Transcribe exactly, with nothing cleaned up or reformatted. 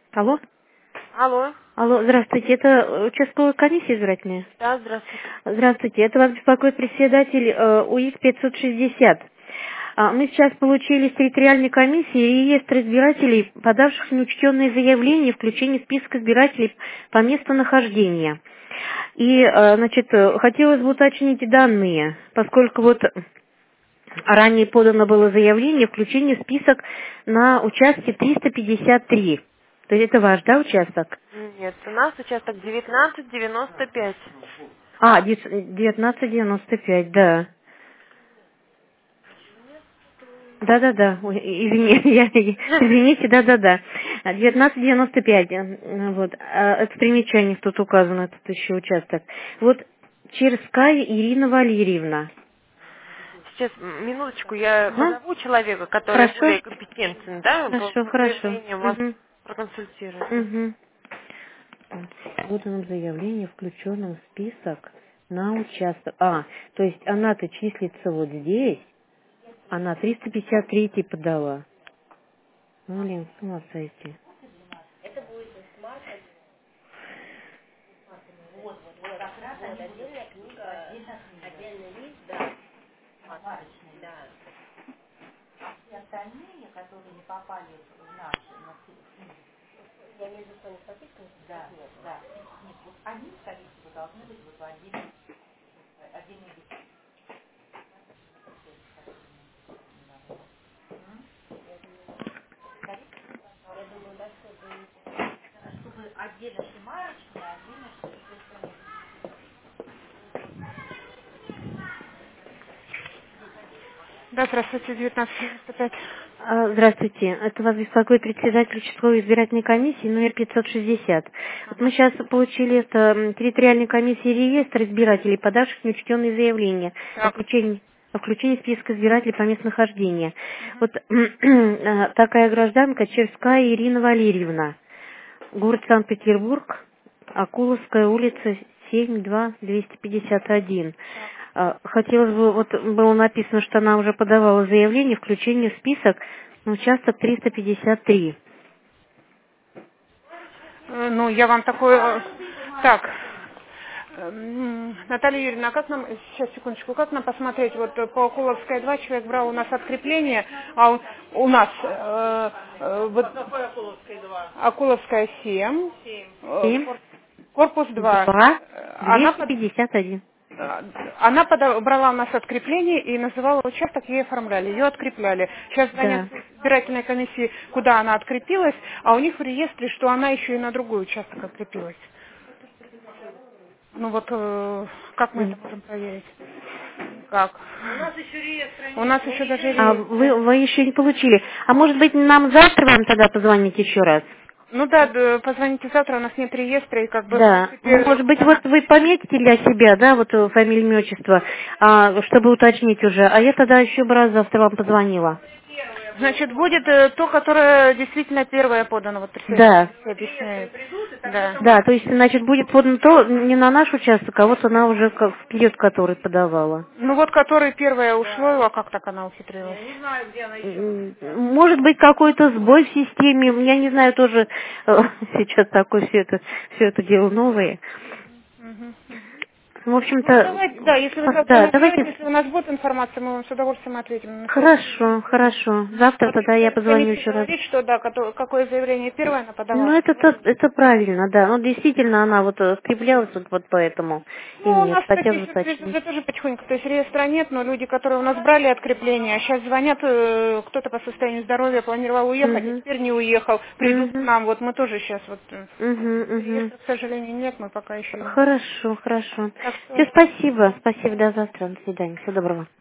Алло? Алло. Алло, здравствуйте, это участковая комиссия избирательная? Да, здравствуйте. Здравствуйте, это вас беспокоит председатель э, УИК пятьсот шестьдесят. А, Мы сейчас получили с территориальной комиссии реестр избирателей, подавших неучтенные заявления, включение в список избирателей по месту нахождения. И, э, значит, э, хотелось бы уточнить данные, поскольку вот ранее подано было заявление включение в список на участке триста пятьдесят три. То есть это ваш, да, участок? Нет, у нас участок девятнадцать девяносто пять. А, девятнадцать девяносто пять, да. Да-да-да, ой, извини, я, извините, да-да-да. девятнадцать девяносто пять, э, вот, а, это в примечаниях тут указано, этот еще участок. Вот, Черская Ирина Валерьевна. Сейчас, м, минуточку, я Ага. позову человека, который Хорошо, более компетентен, да, по, хорошо, по хорошо. заявлениям вас Угу. проконсультирует. Угу. Вот оно заявление, включенном в список на участок. А, то есть она-то числится вот здесь, она триста пятьдесят три подала. Ну, блин, с ума сойти. Да, здравствуйте, девятнадцать девяносто пять. А, Здравствуйте, это вас беспокоит председатель участковой избирательной комиссии номер пятьсот шестьдесят. Вот мы сейчас получили это м, территориальной комиссии реестр избирателей, подавших неучтенные заявления о Так. включении, о включении в список избирателей по местонахождению. Вот а, такая гражданка Черская Ирина Валерьевна, город Санкт-Петербург, Акуловская улица, семь два двести пятьдесят один. А, Хотелось бы, вот было написано, что она уже подавала заявление, включение в список на участок триста пятьдесят три. Э, Ну, я вам такое... э, Так, Эм, Наталья Юрьевна, а как нам, сейчас, секундочку, как нам посмотреть, вот э, по Акуловская два человек брал у нас открепление, а у, у нас э, э, вот, Акуловская семь, э, семь кор- корпус два, два Э, она, двести под- пятьдесят один. э, она пода- брала у нас открепление и называла участок, ей оформляли, ее открепляли. Сейчас звонят Да. с избирательной комиссии, куда она открепилась, а у них в реестре, что она еще и на другой участок открепилась. Ну вот, э, как мы это М. можем проверить? Никак. У нас еще реестра нет. У нас еще даже А реестра. вы, вы еще не получили. А может быть, нам завтра вам тогда позвонить еще раз? Ну да, да, позвоните завтра, у нас нет реестра, и как бы, в Да. принципе, Может вот быть, вот она... вы пометите для себя, да, вот э, фамилию, имя, отчество, а, чтобы уточнить уже. А я тогда еще бы раз завтра вам позвонила. Значит, будет э, то, которое действительно первое подано, вот председатель Да. объясняет. Да. Да, то есть, значит, будет подано то не на наш участок, а вот она уже как вперед, который подавала. Ну вот, который первое ушло, а как так она ухитрилась? М, Может быть, какой-то сбой в системе. Я не знаю, тоже э, сейчас такое все это, все это дело новое. Мгм. В Ну, общем-то, давайте, да, если вы завтра да, набираете, давайте. если у нас будет информация, мы вам с удовольствием ответим на свой вопрос. Хорошо, хорошо. Завтра Вот тогда я председатель позвоню комиссии еще раз. говорит, что да, кото- какое заявление первое она Ну, подавала. это, то- это правильно, да. Ну, действительно, она вот э, скреплялась вот, вот поэтому. И Ну, у нет, нас хотелось таких бы сюрпризов уточнить. уже тоже потихоньку, то есть реестра нет, но люди, которые у нас брали открепление, а сейчас звонят, э, кто-то по состоянию здоровья планировал уехать, а Угу, теперь не уехал, придут к угу, нам, вот мы тоже сейчас вот, э, угу, угу. реестра, к сожалению, нет, мы пока еще не... Хорошо, хорошо. Так Все, что спасибо. Спасибо, до завтра. До свидания. Всего доброго.